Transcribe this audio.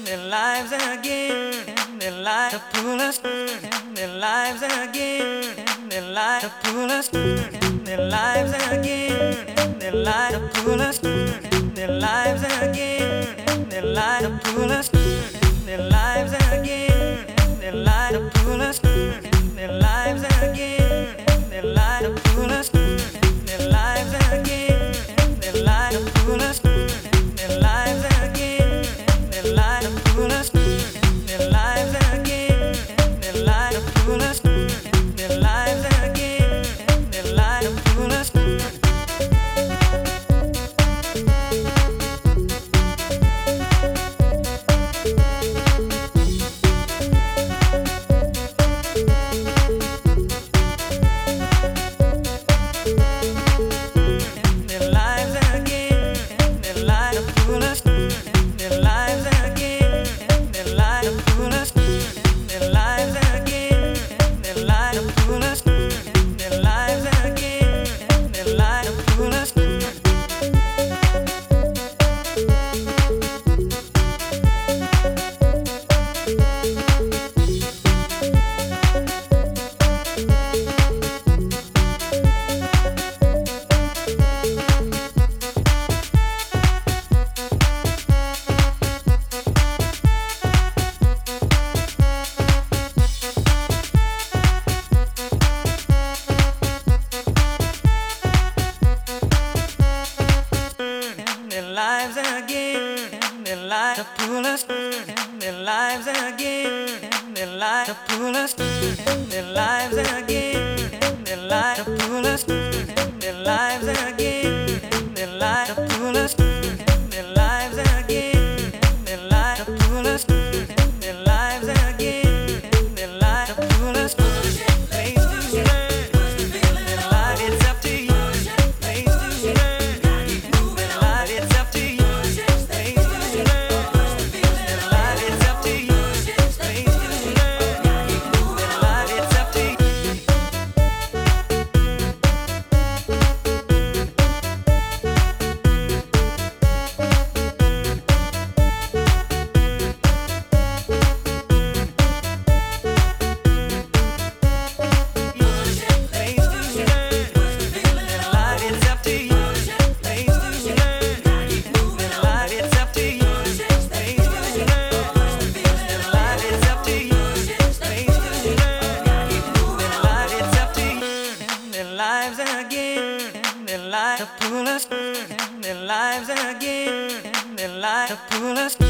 their lives again, their lives to pull us, their lives again, their lives to pull us, their lives again, their lives to pull us, their lives again, their lives to pull us, their lives again, their lives to pull us, their lives again, their lives to pull us, their lives again, their lives to pull us, their lives again, their lives to pull us, their lives again, their lives to pull us, their lives again, their lives to pull us. Lives again, their lives to pull us, their lives again, their lives to pull us, their lives again, their lives to pull us, their lives again, their lives to pull us, their lives again, their lives to pull us, their lives again, their lives to pull us. Place to learn, their life it's up to you. Place to learn, their life it's up to you. Lives again, their lives to pull us, their lives again, their lives to pull us.